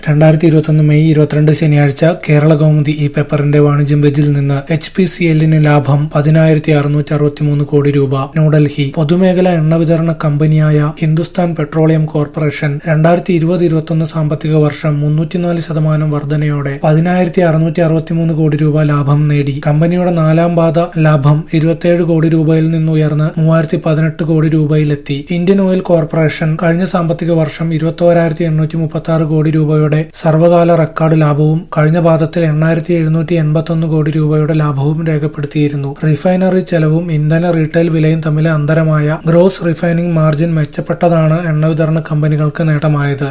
2021 May 22 ശനിയാഴ്ച കേരള കൗമുദി ഈ പേപ്പറിന്റെ വാണിജ്യം പേജിൽ നിന്ന് HPCLന് ലാഭം 10,663 കോടി രൂപ. ന്യൂഡൽഹി. പൊതുമേഖലാ എണ്ണ വിതരണ കമ്പനിയായ ഹിന്ദുസ്ഥാൻ പെട്രോളിയം കോർപ്പറേഷൻ 2020-21 സാമ്പത്തിക വർഷം 304% വർധനയോടെ 10,663 കോടി രൂപ ലാഭം നേടി. കമ്പനിയുടെ നാലാം പാദ ലാഭം 27 കോടി രൂപയിൽ നിന്നുയർന്ന് 3,018 കോടി രൂപയിലെത്തി. ഇന്ത്യൻ ഓയിൽ കോർപ്പറേഷൻ കഴിഞ്ഞ സാമ്പത്തിക വർഷം 21,836 കോടി രൂപയുടെ സർവകാല റെക്കോർഡ് ലാഭവും കഴിഞ്ഞ പാദത്തിൽ 8,781 കോടി രൂപയുടെ ലാഭവും രേഖപ്പെടുത്തിയിരുന്നു. റിഫൈനറി ചെലവും ഇന്ധന റീറ്റെയിൽ വിലയും തമ്മിലെ അന്തരമായ ഗ്രോസ് റിഫൈനിംഗ് മാർജിൻ മെച്ചപ്പെട്ടതാണ് എണ്ണ വിതരണ കമ്പനികൾക്ക് നേട്ടമായത്.